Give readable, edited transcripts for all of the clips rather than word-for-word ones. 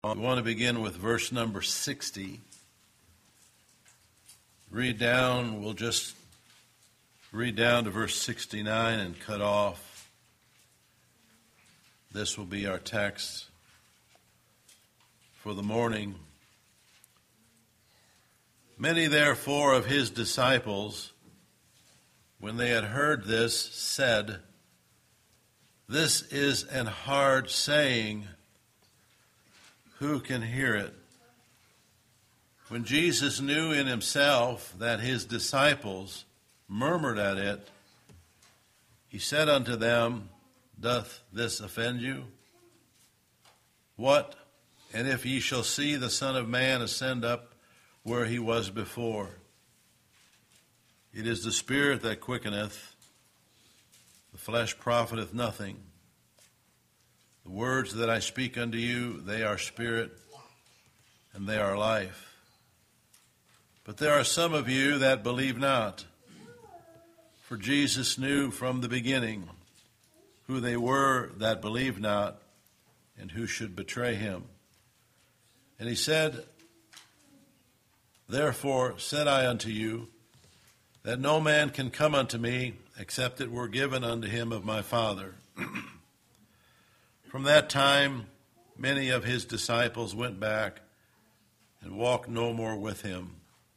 We want to begin with verse number 60. We'll just read down to verse 69 and cut off. This will be our text for the morning. Many therefore of his disciples, when they had heard this, said, "This is an hard saying. Who can hear it?" When Jesus knew in himself that his disciples murmured at it, he said unto them, "Doth this offend you? What? And if ye shall see the Son of Man ascend up where he was before? It is the Spirit that quickeneth, the flesh profiteth nothing. The words that I speak unto you, they are spirit, and they are life. But there are some of you that believe not." For Jesus knew from the beginning who they were that believed not, and who should betray him. And he said, "Therefore said I unto you, that no man can come unto me, except it were given unto him of my Father." From that time, many of his disciples went back and walked no more with him.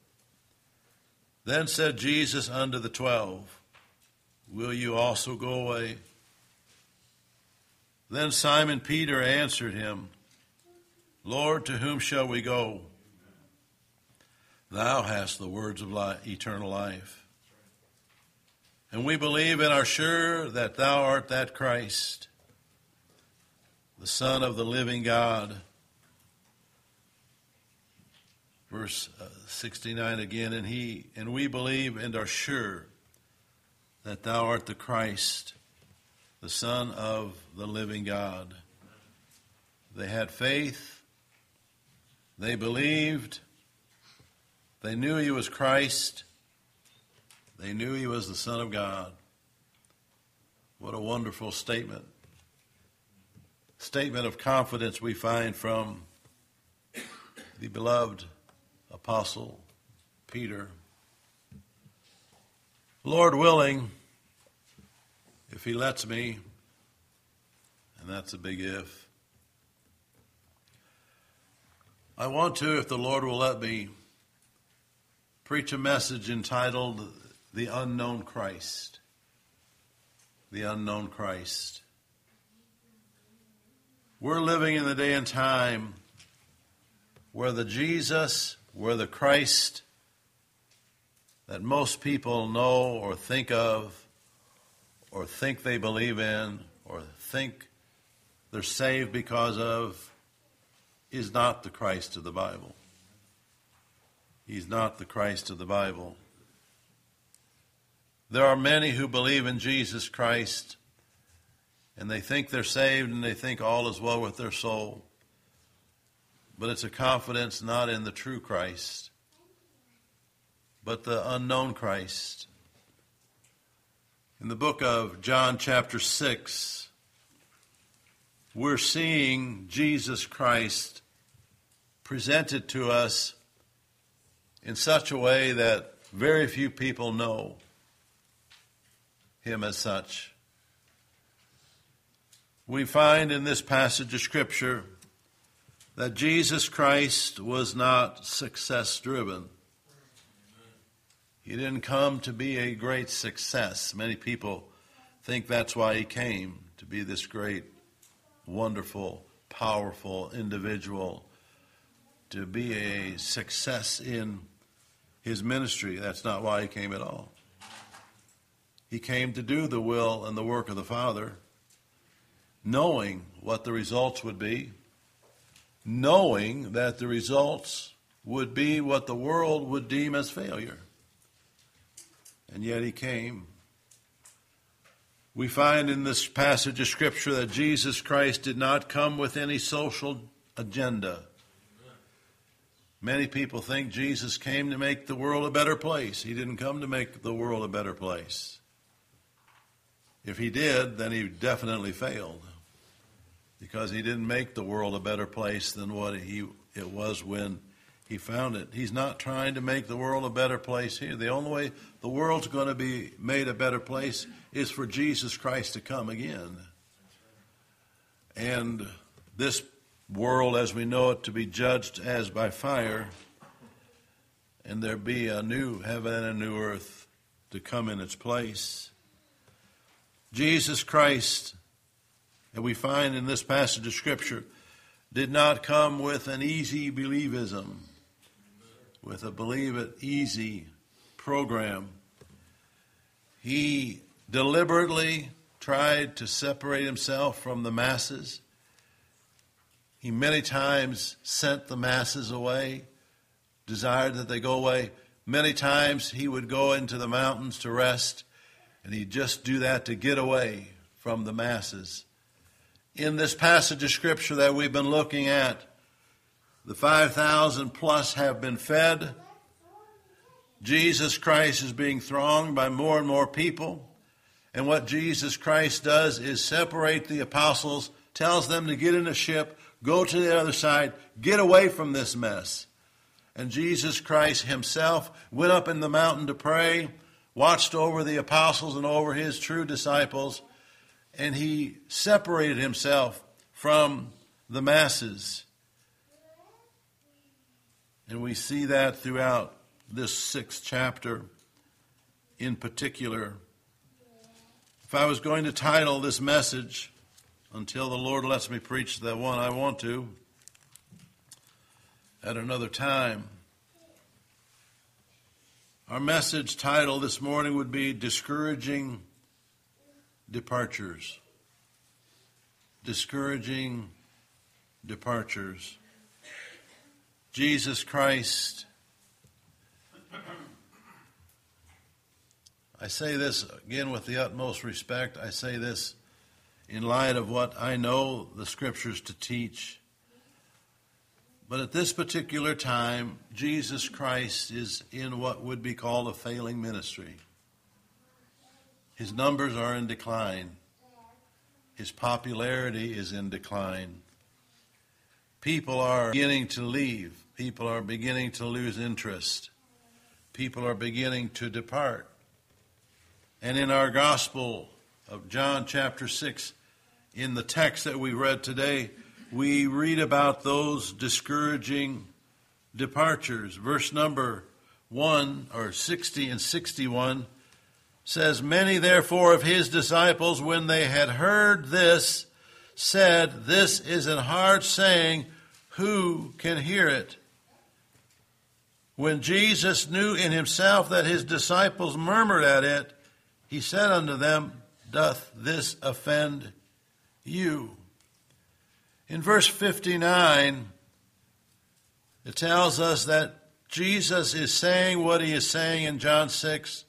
Then said Jesus unto the 12, "Will you also go away?" Then Simon Peter answered him, "Lord, to whom shall we go? Thou hast the words of eternal life. And we believe and are sure that thou art that Christ, the Son of the living God." Verse 69 again, and we believe and are sure that thou art the Christ, the Son of the living God. They had faith. They believed. They knew he was Christ. They knew he was the Son of God. What a wonderful statement. Statement of confidence we find from the beloved Apostle Peter. Lord willing, if he lets me, and that's a big if, I want to, if the Lord will let me, preach a message entitled The Unknown Christ. The Unknown Christ. We're living in the day and time where the Jesus, where the Christ that most people know or think of or think they believe in or think they're saved because of is not the Christ of the Bible. He's not the Christ of the Bible. There are many who believe in Jesus Christ and they think they're saved and they think all is well with their soul. But it's a confidence not in the true Christ, but the unknown Christ. In the book of John chapter 6, we're seeing Jesus Christ presented to us in such a way that very few people know him as such. We find in this passage of Scripture that Jesus Christ was not success-driven. He didn't come to be a great success. Many people think that's why he came, to be this great, wonderful, powerful individual, to be a success in his ministry. That's not why he came at all. He came to do the will and the work of the Father, knowing what the results would be, knowing that the results would be what the world would deem as failure. And yet he came. We find in this passage of Scripture that Jesus Christ did not come with any social agenda. Many people think Jesus came to make the world a better place. He didn't come to make the world a better place. If he did, then he definitely failed. because he didn't make the world a better place than what it was when he found it. He's not trying to make the world a better place here. The only way the world's going to be made a better place is for Jesus Christ to come again. And this world as we know it to be judged as by fire, and there be a new heaven and a new earth to come in its place. Jesus Christ, and we find in this passage of Scripture, did not come with an easy believism, with a believe it easy program. He deliberately tried to separate himself from the masses. He many times sent the masses away, desired that they go away. Many times he would go into the mountains to rest, and he'd just do that to get away from the masses. In this passage of Scripture that we've been looking at, the 5,000 plus have been fed. Jesus Christ is being thronged by more and more people. And what Jesus Christ does is separate the apostles, tells them to get in a ship, go to the other side, get away from this mess. And Jesus Christ himself went up in the mountain to pray, watched over the apostles and over his true disciples, and he separated himself from the masses. And we see that throughout this 6th chapter in particular. If I was going to title this message, until the Lord lets me preach the one I want to at another time, our message title this morning would be Discouraging Departures. Discouraging departures. Jesus Christ, I say this again with the utmost respect. I say this in light of what I know the Scriptures to teach. But at this particular time, Jesus Christ is in what would be called a failing ministry. His numbers are in decline. His popularity is in decline. People are beginning to leave. People are beginning to lose interest. People are beginning to depart. And in our gospel of John chapter 6, in the text that we read today, we read about those discouraging departures. Verse number 1, or 60 and 61, says, Many therefore of his disciples, when they had heard this, said, This is an hard saying, who can hear it? When Jesus knew in himself that his disciples murmured at it, he said unto them, Doth this offend you? In verse 59, it tells us that Jesus is saying what he is saying in John 6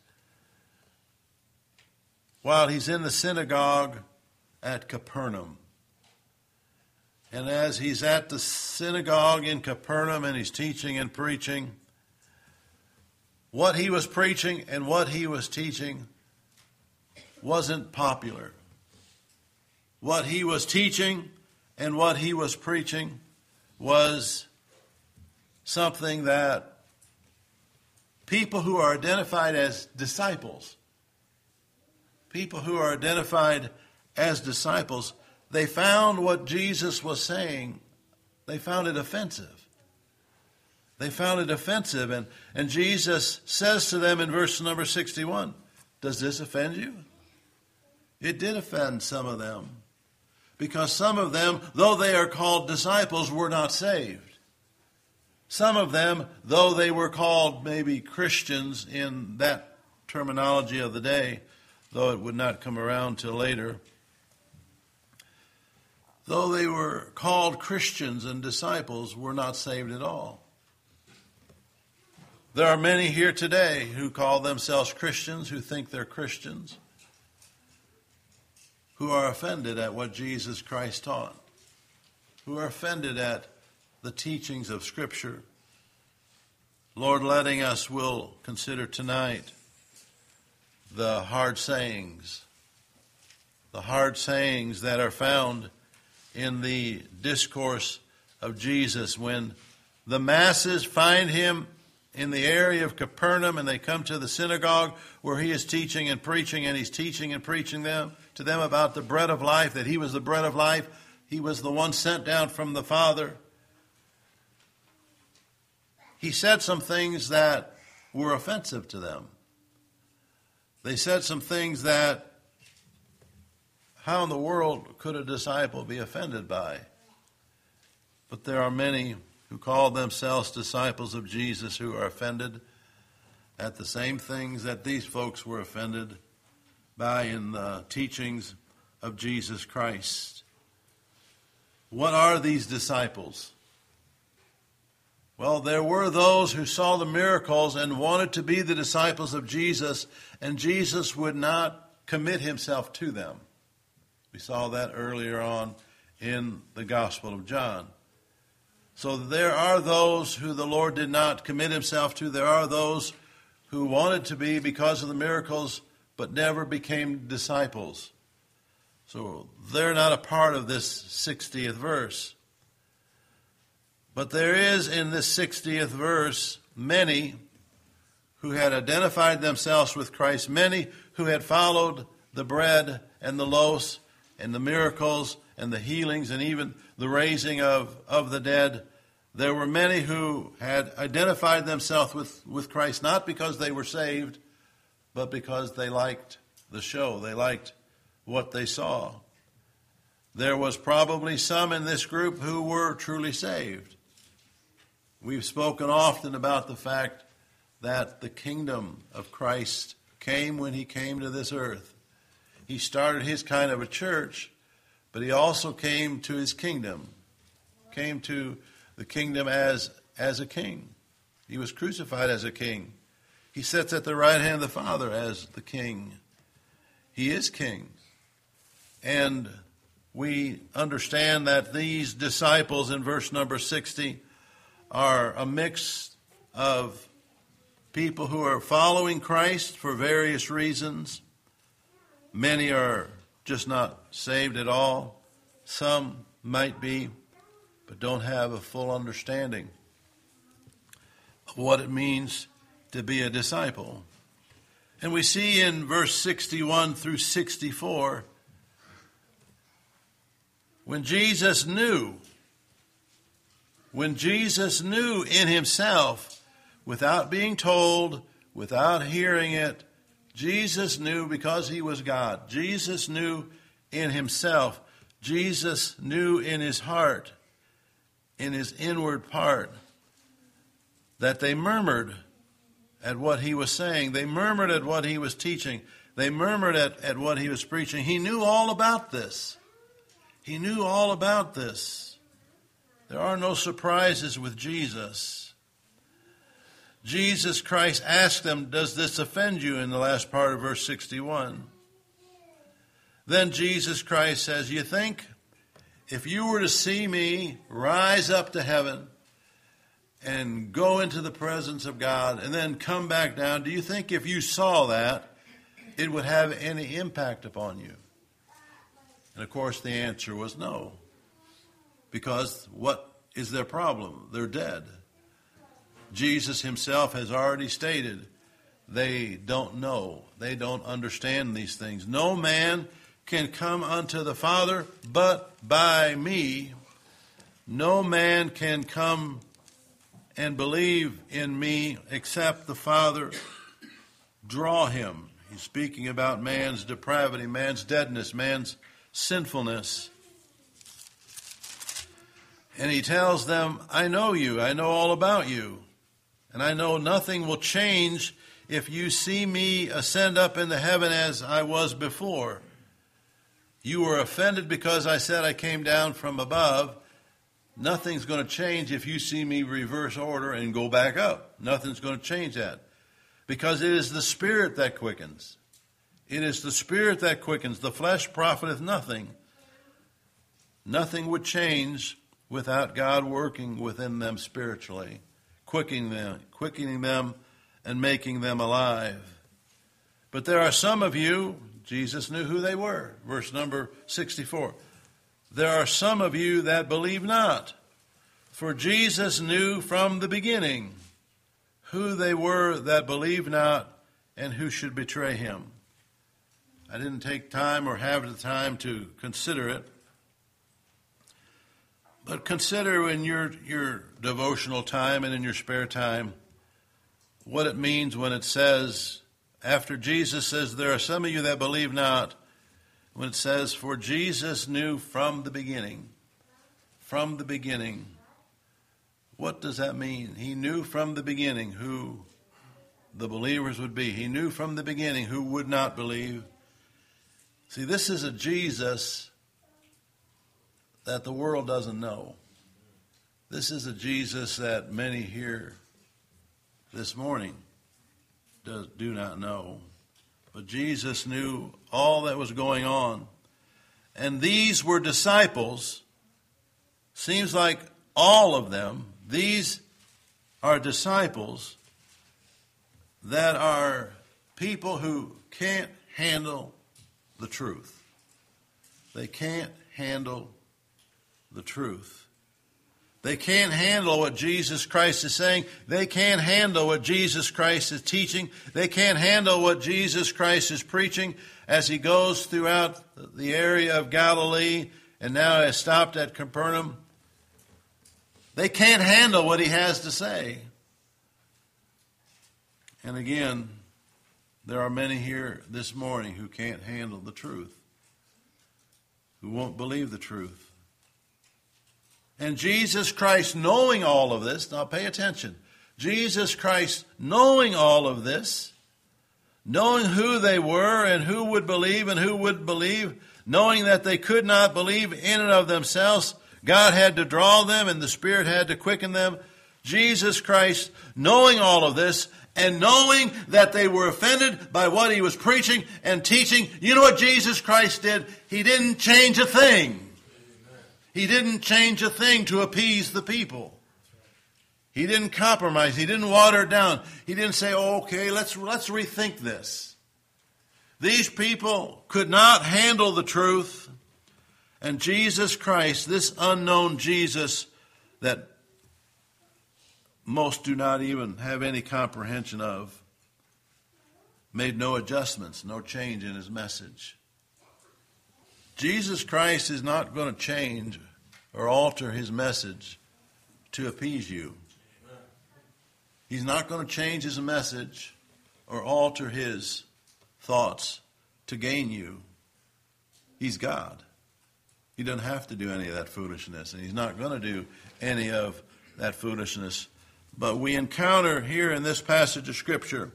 while he's in the synagogue at Capernaum. And as he's at the synagogue in Capernaum and he's teaching and preaching, what he was preaching and what he was teaching wasn't popular. What he was teaching and what he was preaching was something that people who are identified as disciples, they found what Jesus was saying, they found it offensive. They found it offensive. And Jesus says to them in verse number 61, Does this offend you? It did offend some of them. Because some of them, though they are called disciples, were not saved. Some of them, though they were called maybe Christians in that terminology of the day, though it would not come around till later, though they were called Christians and disciples, were not saved at all. There are many here today who call themselves Christians, who think they're Christians, who are offended at what Jesus Christ taught, who are offended at the teachings of Scripture. Lord letting us, will consider tonight the hard sayings that are found in the discourse of Jesus when the masses find him in the area of Capernaum and they come to the synagogue where he is teaching and preaching, and he's teaching and preaching to them about the bread of life, that he was the bread of life. He was the one sent down from the Father. He said some things that were offensive to them. They said some things that, how in the world could a disciple be offended by? But there are many who call themselves disciples of Jesus who are offended at the same things that these folks were offended by in the teachings of Jesus Christ. What are these disciples? Well, there were those who saw the miracles and wanted to be the disciples of Jesus, and Jesus would not commit himself to them. We saw that earlier on in the Gospel of John. So there are those who the Lord did not commit himself to. There are those who wanted to be because of the miracles, but never became disciples. So they're not a part of this 60th verse. But there is in this 60th verse many who had identified themselves with Christ, many who had followed the bread and the loaves and the miracles and the healings and even the raising of the dead. There were many who had identified themselves with Christ, not because they were saved, but because they liked the show. They liked what they saw. There was probably some in this group who were truly saved. We've spoken often about the fact that the kingdom of Christ came when he came to this earth. He started his kind of a church, but he also came to his kingdom, came to the kingdom as a king. He was crucified as a king. He sits at the right hand of the Father as the king. He is king. And we understand that these disciples in verse number 60 are a mix of people who are following Christ for various reasons. Many are just not saved at all. Some might be, but don't have a full understanding of what it means to be a disciple. And we see in verse 61 through 64, when Jesus knew in himself, without being told, without hearing it, Jesus knew because he was God. Jesus knew in himself. Jesus knew in his heart, in his inward part, that they murmured at what he was saying. They murmured at what he was teaching. They murmured at what he was preaching. He knew all about this. He knew all about this. There are no surprises with Jesus. Jesus Christ asked them, "Does this offend you?" in the last part of verse 61. Then Jesus Christ says, "You think if you were to see me rise up to heaven and go into the presence of God and then come back down, do you think if you saw that, it would have any impact upon you?" And of course the answer was no. Because what is their problem? They're dead. Jesus himself has already stated they don't know. They don't understand these things. No man can come unto the Father but by me. No man can come and believe in me except the Father draw him. He's speaking about man's depravity, man's deadness, man's sinfulness. And he tells them, "I know you. I know all about you. And I know nothing will change if you see me ascend up into heaven as I was before. You were offended because I said I came down from above. Nothing's going to change if you see me reverse order and go back up. Nothing's going to change that. Because it is the Spirit that quickens. It is the Spirit that quickens. The flesh profiteth nothing." Nothing would change without God working within them spiritually, quickening them and making them alive. But there are some of you, Jesus knew who they were. Verse number 64. there are some of you that believe not. For Jesus knew from the beginning who they were that believed not and who should betray him. I didn't take time or have the time to consider it. But consider in your devotional time and in your spare time what it means when it says, after Jesus says, there are some of you that believe not, when it says, for Jesus knew from the beginning. From the beginning. What does that mean? He knew from the beginning who the believers would be. He knew from the beginning who would not believe. See, this is a Jesus that the world doesn't know. This is a Jesus that many here this morning do not know. But Jesus knew all that was going on. And these were disciples. Seems like all of them. These are disciples that are people who can't handle the truth. They can't handle the truth. They can't handle what Jesus Christ is saying. They can't handle what Jesus Christ is teaching. They can't handle what Jesus Christ is preaching as he goes throughout the area of Galilee and now has stopped at Capernaum. They can't handle what he has to say. And again, there are many here this morning who can't handle the truth, who won't believe the truth. And Jesus Christ, knowing all of this, now pay attention, Jesus Christ, knowing all of this, knowing who they were and who would believe and who wouldn't believe, knowing that they could not believe in and of themselves, God had to draw them and the Spirit had to quicken them. Jesus Christ, knowing all of this and knowing that they were offended by what he was preaching and teaching, you know what Jesus Christ did? He didn't change a thing. He didn't change a thing to appease the people. He didn't compromise. He didn't water it down. He didn't say, oh, okay, let's rethink this. These people could not handle the truth. And Jesus Christ, this unknown Jesus that most do not even have any comprehension of, made no adjustments, no change in his message. Jesus Christ is not going to change or alter his message to appease you. He's not going to change his message or alter his thoughts to gain you. He's God. He doesn't have to do any of that foolishness, and he's not going to do any of that foolishness. But we encounter here in this passage of Scripture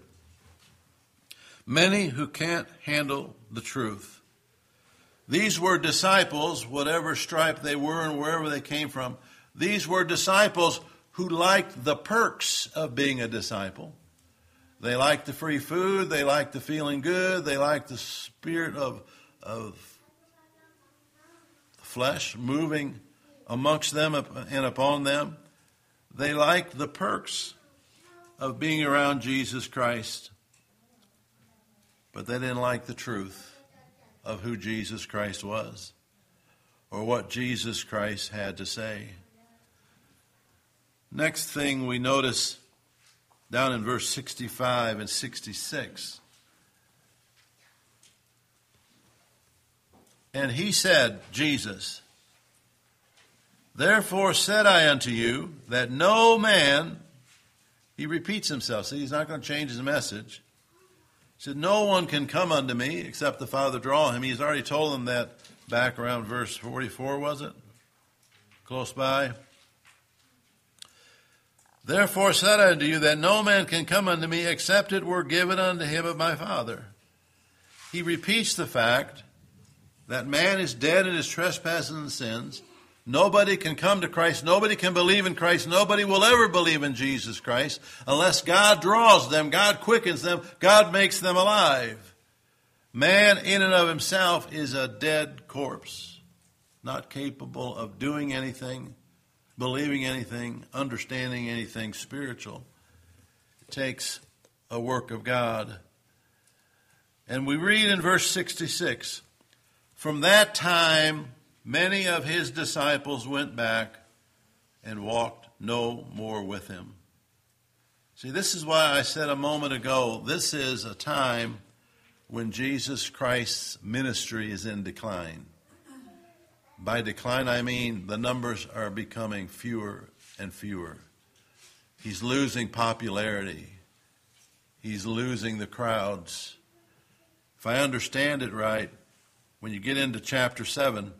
many who can't handle the truth. These were disciples, whatever stripe they were and wherever they came from. These were disciples who liked the perks of being a disciple. They liked the free food. They liked the feeling good. They liked the spirit of flesh moving amongst them and upon them. They liked the perks of being around Jesus Christ. But they didn't like the truth of who Jesus Christ was or what Jesus Christ had to say. Next thing we notice down in verse 65 and 66. And he said, Jesus, therefore said I unto you that no man, he repeats himself. See, he's not going to change his message. He said, no one can come unto me except the Father draw him. He's already told them that back around verse 44, was it? Close by. Therefore said I unto you that no man can come unto me except it were given unto him of my Father. He repeats the fact that man is dead in his trespasses and sins. Nobody can come to Christ. Nobody can believe in Christ. Nobody will ever believe in Jesus Christ unless God draws them, God quickens them, God makes them alive. Man in and of himself is a dead corpse, not capable of doing anything, believing anything, understanding anything spiritual. It takes a work of God. And we read in verse 66, from that time many of his disciples went back and walked no more with him. See, this is why I said a moment ago, this is a time when Jesus Christ's ministry is in decline. By decline, I mean the numbers are becoming fewer and fewer. He's losing popularity. He's losing the crowds. If I understand it right, when you get into chapter 7,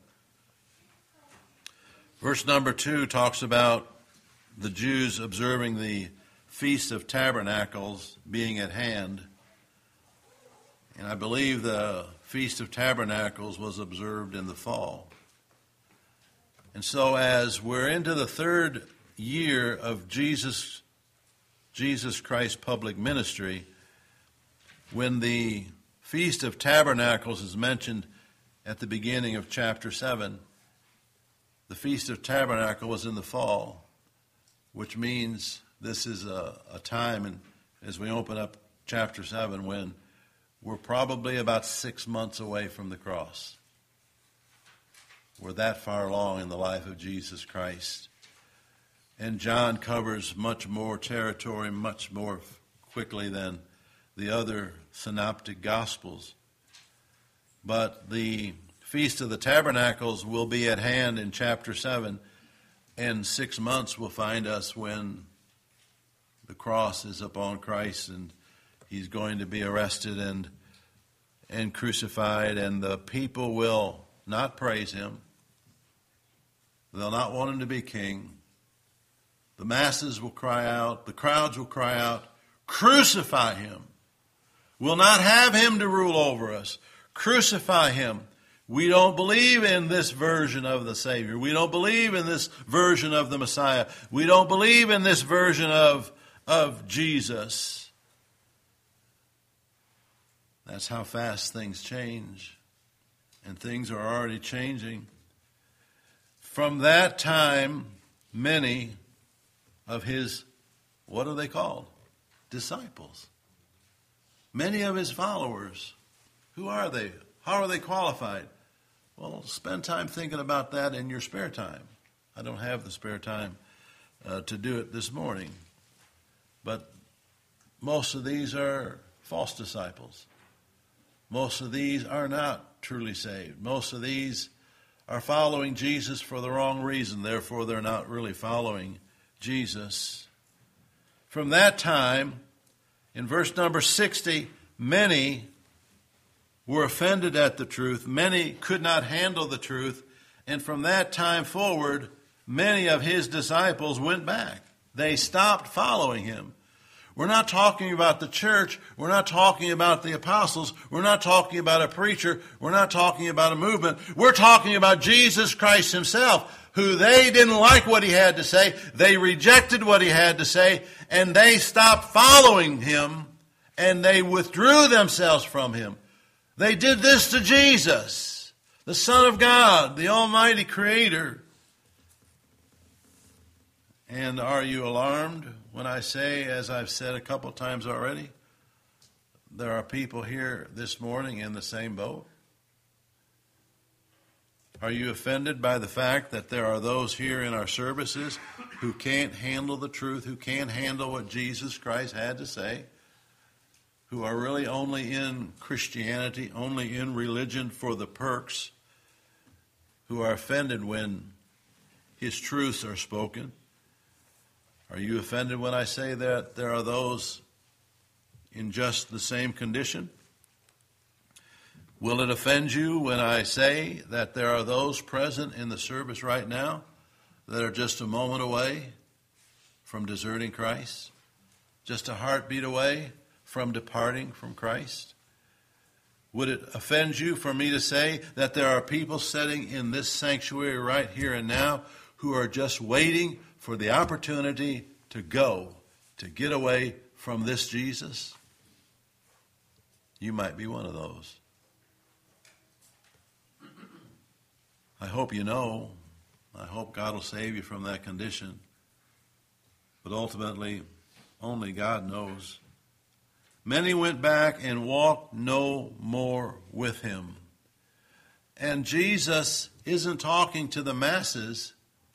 verse number 2 talks about the Jews observing the Feast of Tabernacles being at hand. And I believe the Feast of Tabernacles was observed in the fall. And so as we're into the third year of Jesus Christ's public ministry, when the Feast of Tabernacles is mentioned at the beginning of chapter 7, the Feast of Tabernacle was in the fall, which means this is a time, and as we open up chapter 7, when we're probably about 6 months away from the cross. We're that far along in the life of Jesus Christ. And John covers much more territory, much more quickly than the other synoptic gospels. But the Feast of the Tabernacles will be at hand in chapter 7, and 6 months will find us when the cross is upon Christ and he's going to be arrested and crucified, and the people will not praise him. They'll not want him to be king. The masses will cry out, the crowds will cry out, crucify him. We'll not have him to rule over us. Crucify him. We don't believe in this version of the Savior. We don't believe in this version of the Messiah. We don't believe in this version of Jesus. That's how fast things change. And things are already changing. From that time, many of his, what are they called? Disciples. Many of his followers. Who are they? How are they qualified? Well, spend time thinking about that in your spare time. I don't have the spare time to do it this morning. But most of these are false disciples. Most of these are not truly saved. Most of these are following Jesus for the wrong reason. Therefore, they're not really following Jesus. From that time, in verse number 60, many were offended at the truth. Many could not handle the truth. And from that time forward, many of his disciples went back. They stopped following him. We're not talking about the church. We're not talking about the apostles. We're not talking about a preacher. We're not talking about a movement. We're talking about Jesus Christ himself, who they didn't like what he had to say. They rejected what he had to say, and they stopped following him, and they withdrew themselves from him. They did this to Jesus, the Son of God, the Almighty Creator. And are you alarmed when I say, as I've said a couple times already, there are people here this morning in the same boat? Are you offended by the fact that there are those here in our services who can't handle the truth, who can't handle what Jesus Christ had to say, who are really only in Christianity, only in religion for the perks, who are offended when his truths are spoken? Are you offended when I say that there are those in just the same condition? Will it offend you when I say that there are those present in the service right now that are just a moment away from deserting Christ? Just a heartbeat away from departing from Christ? Would it offend you for me to say that there are people sitting in this sanctuary right here and now who are just waiting for the opportunity to go, to get away from this Jesus? You might be one of those. I hope you know. I hope God will save you from that condition. But ultimately, only God knows. Many went back and walked no more with him. And Jesus isn't talking to the masses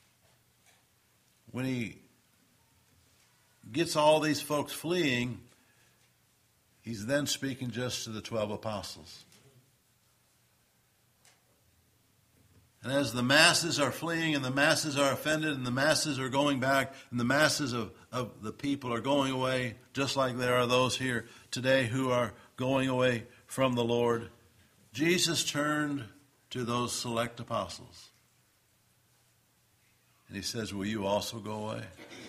when he gets all these folks fleeing. He's then speaking just to the 12 apostles. And as the masses are fleeing and the masses are offended and the masses are going back and the masses of the people are going away, just like there are those here today who are going away from the Lord, Jesus turned to those select apostles. And he says, will you also go away?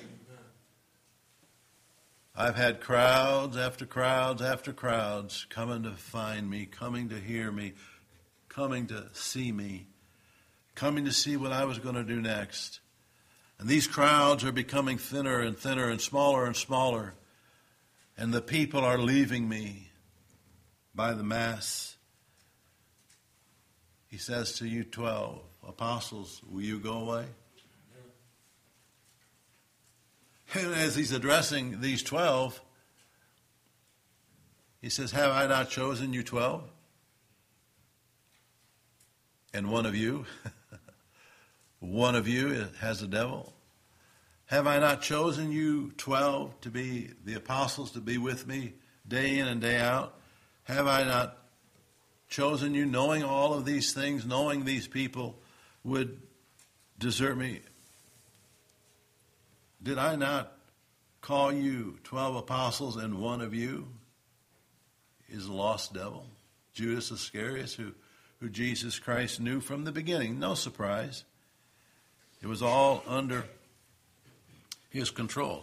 I've had crowds after crowds after crowds coming to find me, coming to hear me, coming to see me, coming to see what I was going to do next. And these crowds are becoming thinner and thinner and smaller, and the people are leaving me by the mass. He says to you 12 apostles, will you go away? And as he's addressing these 12, he says, have I not chosen you 12? And one of you has a devil. Have I not chosen you 12 to be the apostles, to be with me day in and day out? Have I not chosen you, knowing all of these things, knowing these people would desert me? Did I not call you 12 apostles, and one of you is a lost devil? Judas Iscariot, who Jesus Christ knew from the beginning. No surprise. It was all under his control.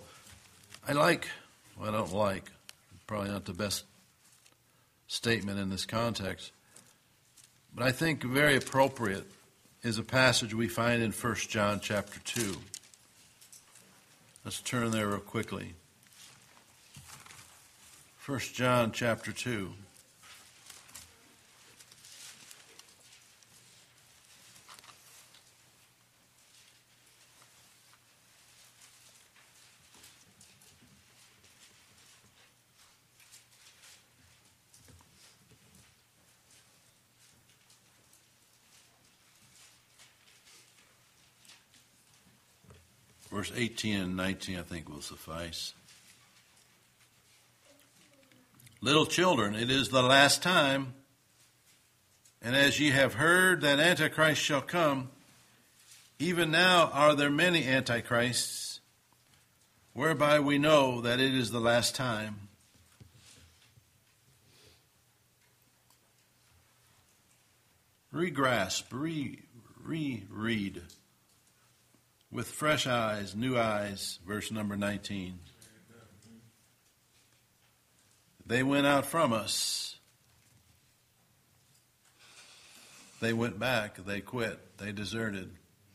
Probably not the best statement in this context, but I think very appropriate is a passage we find in 1 John chapter 2. Let's turn there real quickly. 1 John chapter 2. Verse 18 and 19, I think, will suffice. Little children, it is the last time, and as ye have heard that Antichrist shall come, even now are there many Antichrists, whereby we know that it is the last time. Regrasp, reread. With fresh eyes, new eyes, verse number 19. They went out from us. They went back. They quit. They deserted.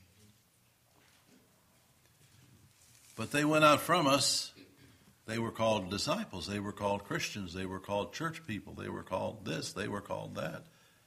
But they went out from us. They were called disciples. They were called Christians. They were called church people. They were called this. They were called that.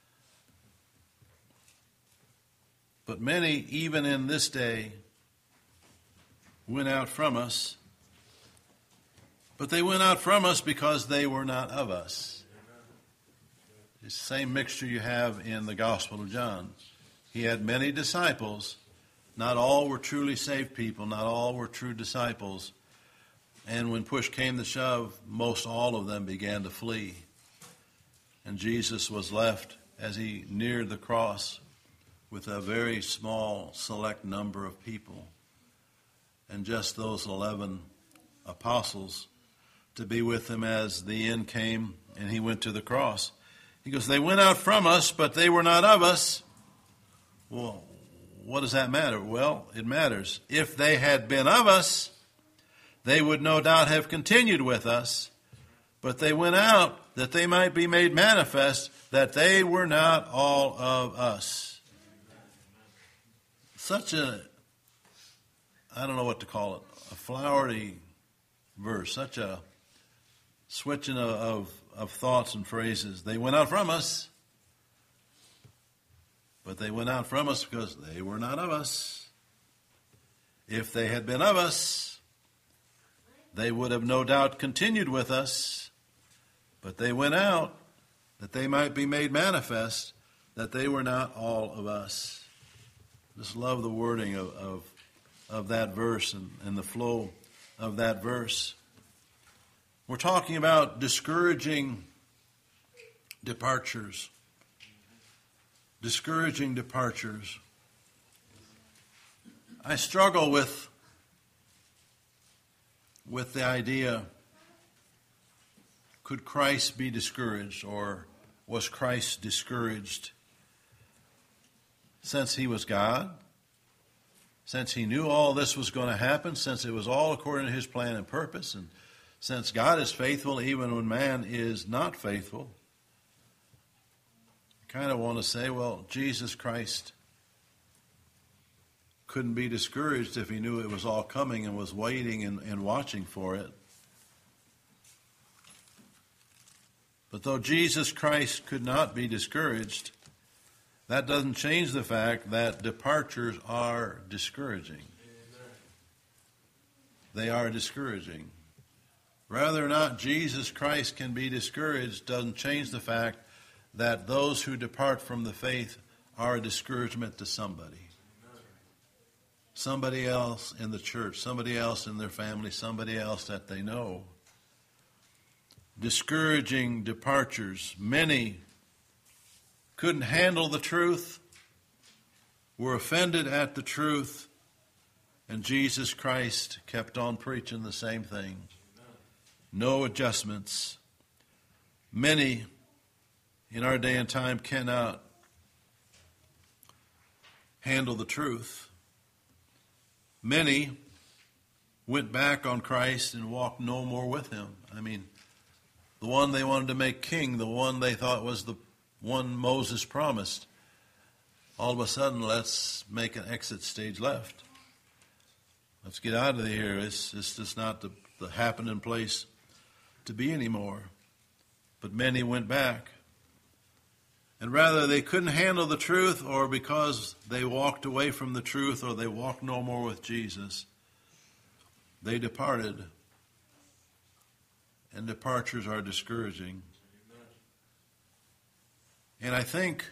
But many, even in this day, went out from us, but they went out from us because they were not of us. It's the same mixture you have in the Gospel of John. He had many disciples. Not all were truly saved people. Not all were true disciples. And when push came to shove, most all of them began to flee. And Jesus was left, as he neared the cross, with a very small, select number of people. And just those 11 apostles to be with him as the end came and he went to the cross. He goes, they went out from us, but they were not of us. Well, what does that matter? Well, it matters. If they had been of us, they would no doubt have continued with us, but they went out that they might be made manifest that they were not all of us. Such I don't know what to call it, a flowery verse, such a switching of thoughts and phrases. They went out from us, but they went out from us because they were not of us. If they had been of us, they would have no doubt continued with us, but they went out that they might be made manifest that they were not all of us. Just love the wording of that verse and the flow of that verse. We're talking about discouraging departures. Discouraging departures. I struggle with the idea, could Christ be discouraged, or was Christ discouraged? Since he was God, since he knew all this was going to happen, since it was all according to his plan and purpose, and since God is faithful even when man is not faithful, I kind of want to say, well, Jesus Christ couldn't be discouraged if he knew it was all coming and was waiting and watching for it. But though Jesus Christ could not be discouraged, that doesn't change the fact that departures are discouraging. They are discouraging. Whether or not Jesus Christ can be discouraged doesn't change the fact that those who depart from the faith are a discouragement to somebody. Somebody else in the church, somebody else in their family, somebody else that they know. Discouraging departures. Many couldn't handle the truth, were offended at the truth, and Jesus Christ kept on preaching the same thing. No adjustments. Many in our day and time cannot handle the truth. Many went back on Christ and walked no more with him. I mean, the one they wanted to make king, the one they thought was the one Moses promised, all of a sudden, let's make an exit stage left. Let's get out of here. It's just not the happening place to be anymore. But many went back. And rather, they couldn't handle the truth, or because they walked away from the truth, or they walked no more with Jesus, they departed. And departures are discouraging. And I think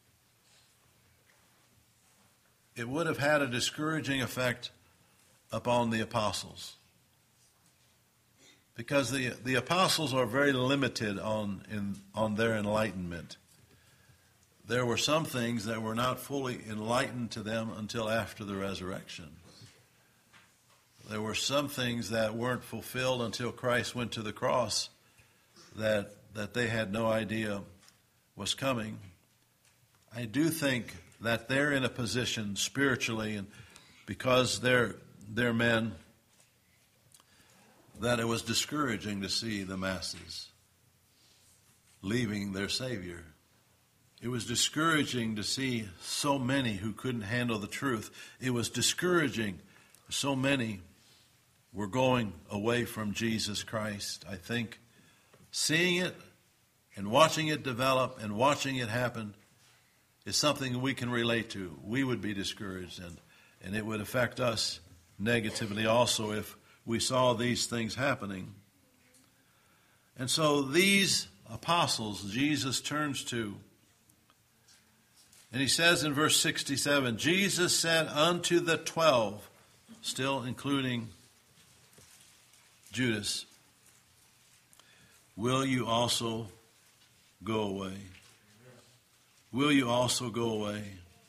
it would have had a discouraging effect upon the apostles. Because the apostles are very limited on their enlightenment. There were some things that were not fully enlightened to them until after the resurrection. There were some things that weren't fulfilled until Christ went to the cross that they had no idea was coming. I do think that they're in a position spiritually, and because they're men, that it was discouraging to see the masses leaving their Savior. It was discouraging to see so many who couldn't handle the truth. It was discouraging. So many were going away from Jesus Christ. I think seeing it and watching it develop and watching it happen is something we can relate to. We would be discouraged, and it would affect us negatively also if we saw these things happening. And so these apostles Jesus turns to, and he says in verse 67, Jesus said unto the 12, still including Judas, will you also go away? Will you also go away?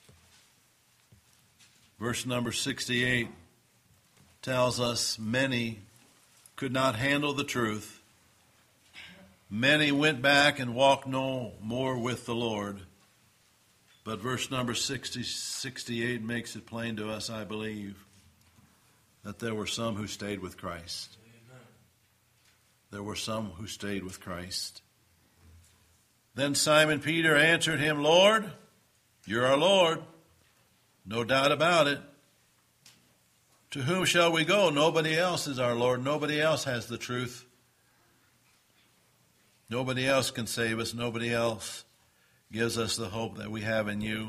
Verse number 68 tells us many could not handle the truth. Many went back and walked no more with the Lord. But verse number 68 makes it plain to us, I believe, that there were some who stayed with Christ. There were some who stayed with Christ. Then Simon Peter answered him, Lord, you're our Lord. No doubt about it. To whom shall we go? Nobody else is our Lord. Nobody else has the truth. Nobody else can save us. Nobody else gives us the hope that we have in you.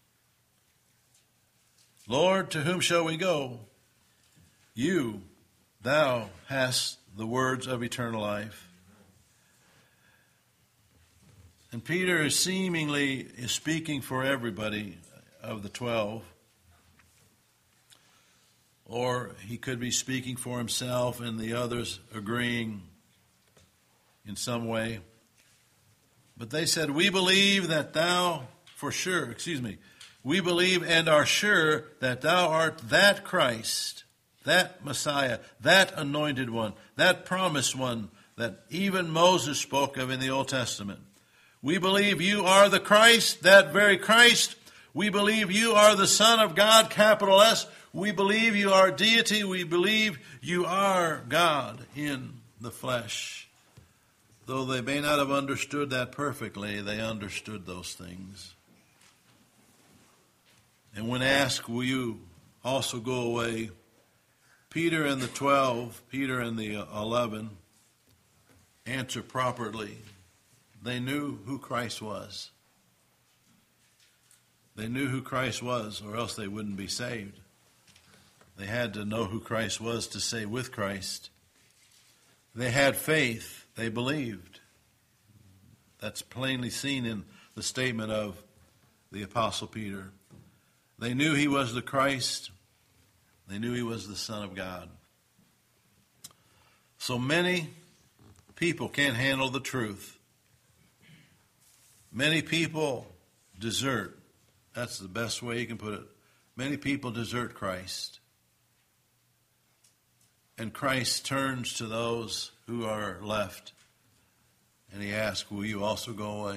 Lord, to whom shall we go? Thou hast the words of eternal life. And Peter is seemingly speaking for everybody of the 12. Or he could be speaking for himself and the others agreeing in some way. But they said, we believe we believe and are sure that thou art that Christ, that Messiah, that anointed one, that promised one that even Moses spoke of in the Old Testament. We believe you are the Christ, that very Christ. We believe you are the Son of God, capital S. We believe you are deity. We believe you are God in the flesh. Though they may not have understood that perfectly, they understood those things. And when asked, will you also go away? Peter and the 12, Peter and the 11, answer properly. They knew who Christ was. They knew who Christ was, or else they wouldn't be saved. They had to know who Christ was to say with Christ. They had faith. They believed. That's plainly seen in the statement of the Apostle Peter. They knew he was the Christ. They knew he was the Son of God. So many people can't handle the truth. Many people desert. That's the best way you can put it. Many people desert Christ. And Christ turns to those who are left, and he asks, will you also go away?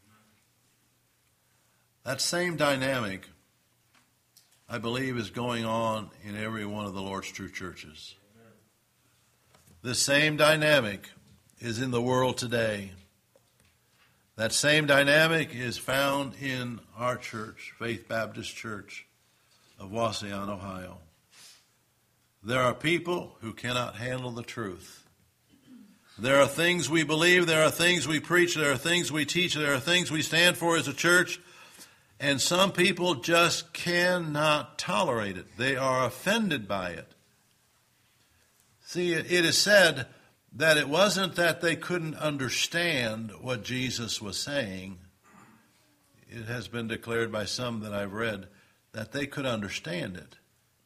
That same dynamic, I believe, is going on in every one of the Lord's true churches. This same dynamic is in the world today. That same dynamic is found in our church, Faith Baptist Church of Wauseon, Ohio. There are people who cannot handle the truth. There are things we believe, there are things we preach, there are things we teach, there are things we stand for as a church, and some people just cannot tolerate it. They are offended by it. See, it is said that it wasn't that they couldn't understand what Jesus was saying. It has been declared by some that I've read that they could understand it.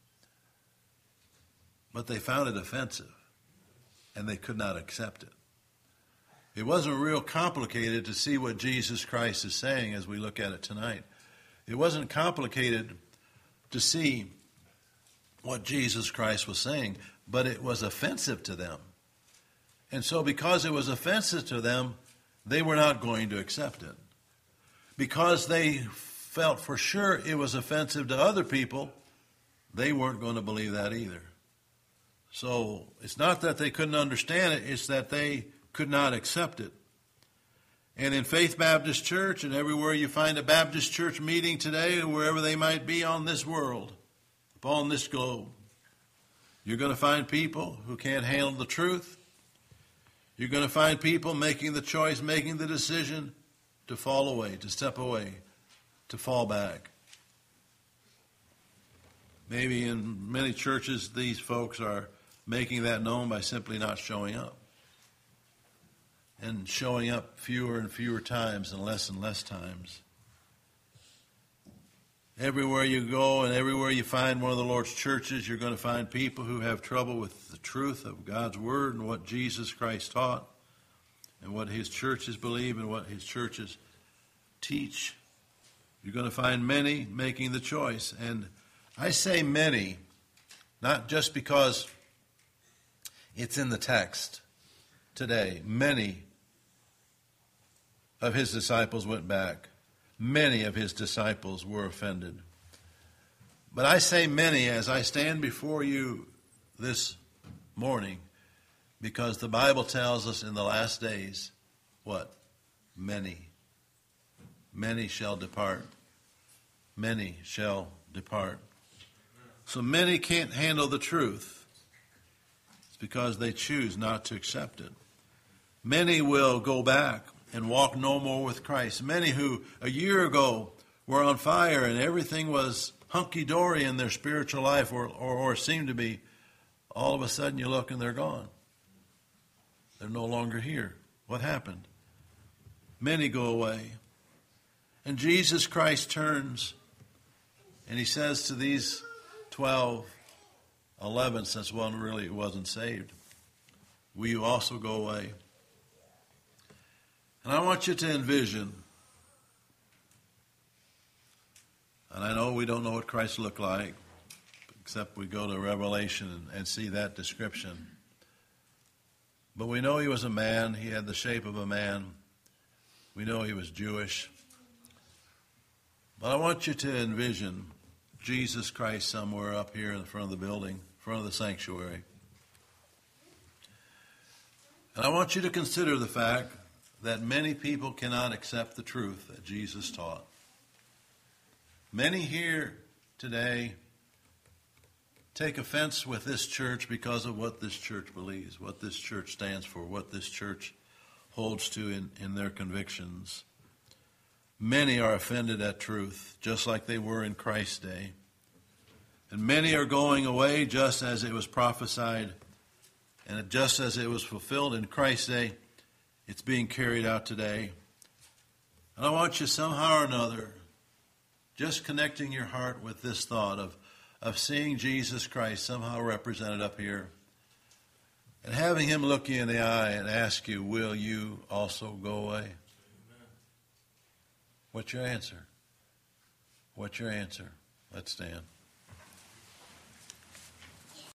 But they found it offensive, and they could not accept it. It wasn't real complicated to see what Jesus Christ is saying as we look at it tonight. It wasn't complicated to see what Jesus Christ was saying, but it was offensive to them. And so because it was offensive to them, they were not going to accept it. Because they felt for sure it was offensive to other people, they weren't going to believe that either. So it's not that they couldn't understand it, it's that they could not accept it. And in Faith Baptist Church, and everywhere you find a Baptist church meeting today, wherever they might be on this world, upon this globe, you're going to find people who can't handle the truth. You're going to find people making the choice, making the decision to fall away, to step away, to fall back. Maybe in many churches, these folks are making that known by simply not showing up. And showing up fewer and fewer times and less times. Everywhere you go and everywhere you find one of the Lord's churches, you're going to find people who have trouble with the truth of God's Word and what Jesus Christ taught and what His churches believe and what His churches teach. You're going to find many making the choice. And I say many, not just because it's in the text today. Many of His disciples went back. Many of His disciples were offended. But I say many as I stand before you this morning, because the Bible tells us in the last days, what? Many. Many shall depart. Many shall depart. So many can't handle the truth. It's because they choose not to accept it. Many will go back and walk no more with Christ. Many who a year ago were on fire and everything was hunky-dory in their spiritual life or seemed to be, all of a sudden you look and they're gone. They're no longer here. What happened? Many go away. And Jesus Christ turns and he says to these 12, 11, since one really wasn't saved, will you also go away? And I want you to envision, and I know we don't know what Christ looked like, except we go to Revelation and see that description. But we know he was a man. He had the shape of a man. We know he was Jewish. But I want you to envision Jesus Christ somewhere up here in the front of the building, in front of the sanctuary. And I want you to consider the fact that many people cannot accept the truth that Jesus taught. Many here today take offense with this church because of what this church believes, what this church stands for, what this church holds to in their convictions. Many are offended at truth, just like they were in Christ's day. And many are going away just as it was prophesied, and just as it was fulfilled in Christ's day, it's being carried out today. And I want you somehow or another, just connecting your heart with this thought of seeing Jesus Christ somehow represented up here, and having him look you in the eye and ask you, will you also go away? What's your answer? What's your answer? Let's stand.